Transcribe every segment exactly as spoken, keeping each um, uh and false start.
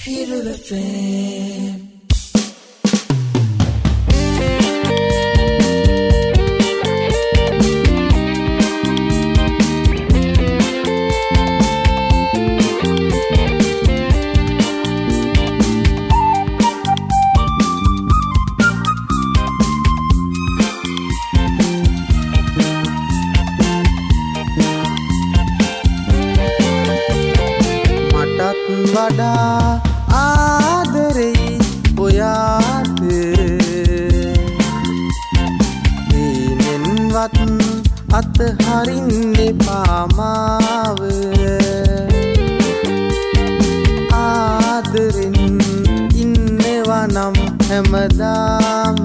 Hiru F M. වඩා ආදරෙයි ඔයාට දීනෙන්වත් අතහරින්න එපා මාව ආදරෙන් ඉන්නවා නම් හැමදාම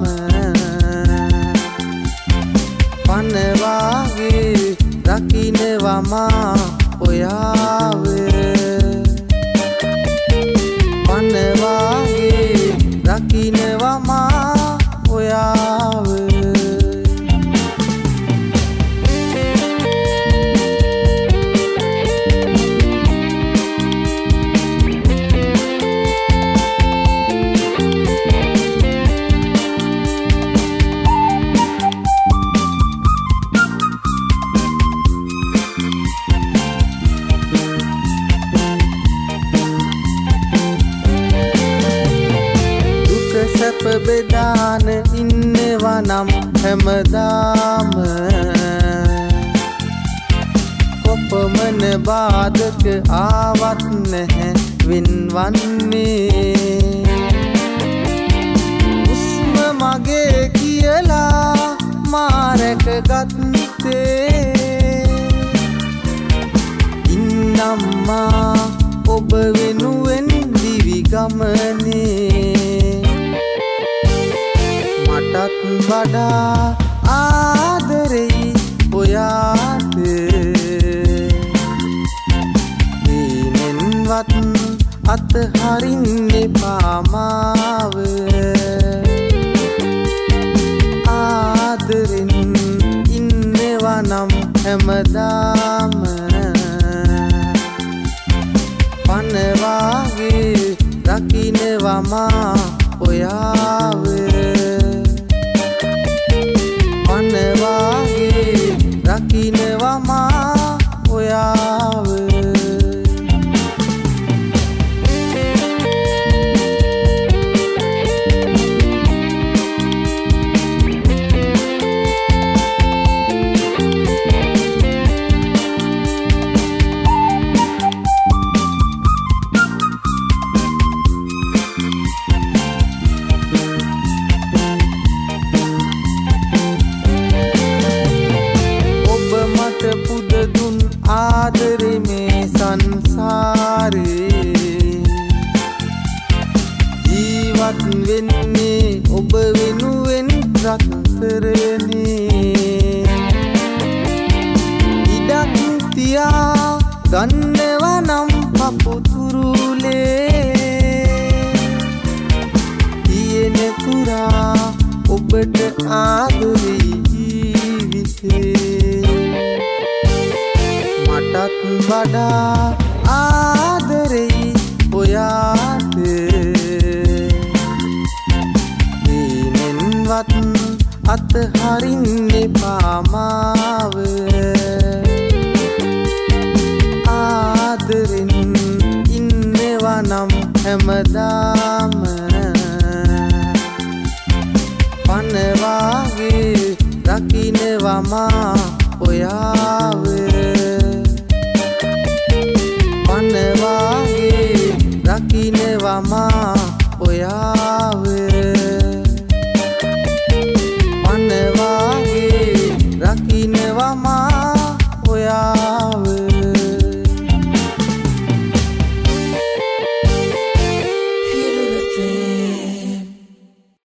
පනවාගේ රකින්නවා මා ඔයාව පනවාගේ රකින්නවා මා ඔයාව බෙදාන ඉන්නවා නම් හැමදාම කොපමණ බාධක ආවත් නැහැ වින්වන්නේ උස්ම මගේ කියලා මාරක ගත්තේ ඉන්නම්මා ඔබ වෙනුවෙන් දිවි ගමනේ මටත් වඩා ආදරෙයි ඔයාට දීනෙන්වත් අතහරින්න එපා මාව ආදරෙන් ඉන්නවා නම් හැමදාම පනවාගේ රකින්නවා මා ඔයාව පනවාගේ රකින්නවා මා ඔයාව පුදදුන් ආදරේ මේ සංසාරේ ජීවත් වෙන්නේ ඔබ වෙනුවෙන් රත්තරනේ ඉඩක් තියා ගන්නවා නම් පපුතුරුලේ තියෙන පුරා ඔබට ආදරේ ජීවිතේ මටත් වඩා ආදරෙයි ඔයාට දීනෙන්වත් අතහරින්න එපා මාව ආදරෙන් ඉන්නවා නම් හැමදාම පනවාගේ රකින්නවා මා ඔයාව